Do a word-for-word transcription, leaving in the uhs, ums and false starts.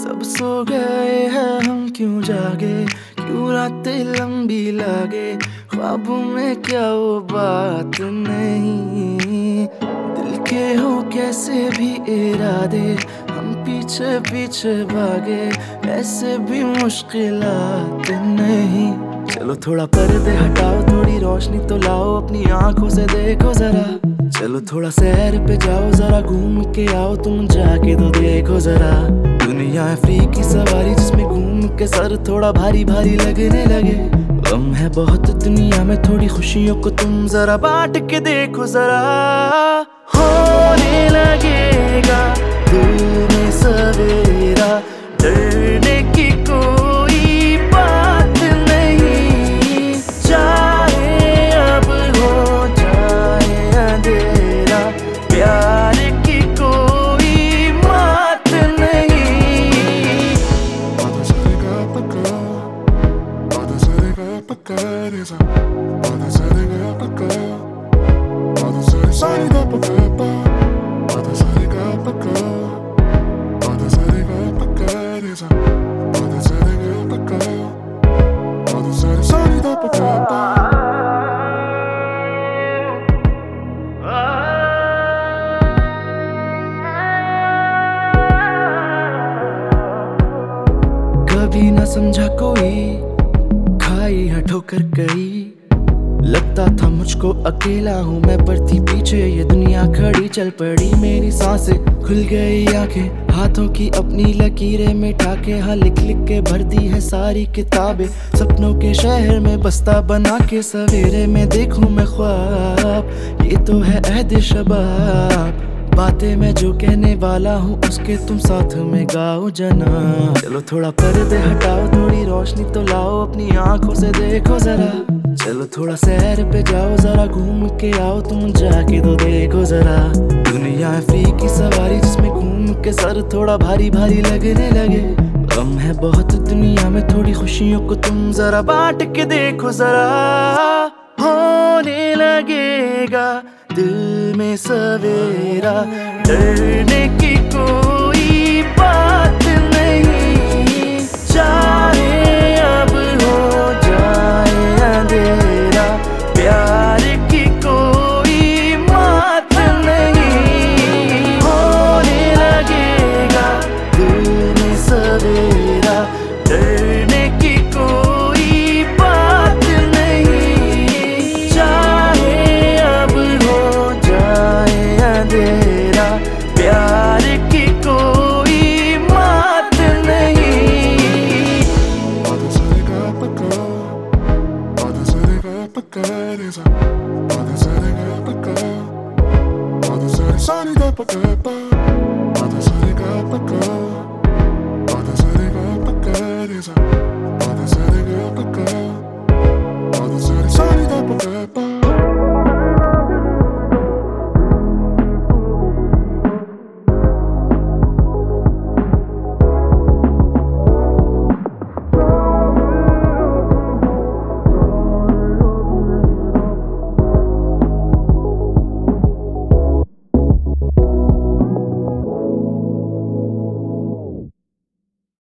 कब सो गए हैं हम, क्यों जागे, क्यों रातें लंबी लागे। ख्वाबों में क्या वो बात नहीं, दिल के हो कैसे भी इरादे, हम पीछे पीछे भागे, ऐसे भी मुश्किलात नहीं। चलो थोड़ा पर्दे हटाओ, थोड़ी रोशनी तो लाओ, अपनी आंखों से देखो जरा। चलो थोड़ा सैर पे जाओ, जरा घूम के आओ, तुम जाके तो देखो जरा। दुनिया है फ्री की सवारी, जिसमें घूम के सर थोड़ा भारी भारी लगने लगे। गम है बहुत दुनिया में, थोड़ी खुशियों को तुम जरा बांट के देखो जरा। होने लगेगा दिल में सवेरा, डरने की कोई बात नहीं। चाहे अब हो जाए अंधेरा, प्यार की कोई बात नहीं। कभी न समझा कोई, खाई है ठोकर कई। लगता था मुझको अकेला हूँ मैं, पर थी पीछे ये दुनिया खड़ी। चल पड़ी मेरी सांसें, खुल गई आंखें, हाथों की अपनी लकीरें मिटा के। हाँ लिख लिख के भर दी है सारी किताबें, सपनों के शहर में बस्ता बना के। सवेरे में देखूं मैं ख्वाब, ये तो है अहद शबाब। बातें मैं जो कहने वाला हूँ, उसके तुम साथ में गाओ जना। चलो थोड़ा पर्दे हटाओ, थोड़ी रोशनी तो लाओ, अपनी आंखों से देखो जरा। चलो थोड़ा सैर पे जाओ, जरा घूम के आओ, तुम जाके तो देखो जरा। दुनिया है फ्री की सवारी, जिसमें घूम के सर थोड़ा भारी भारी लगने लगे। गम है बहुत दुनिया में, थोड़ी खुशियों को तुम जरा बांट के देखो जरा। होने लगेगा दिल में सवेरा, डरने की कोई बात नहीं। चाहे अब हो जाए अंधेरा, प्यार की कोई बात नहीं। होने लगेगा दिल में सवेरा, डरने की कोई बात नहीं। चाहे अब हो जाए अंधेरा, प्यार की कोई बात नहीं। Sorry,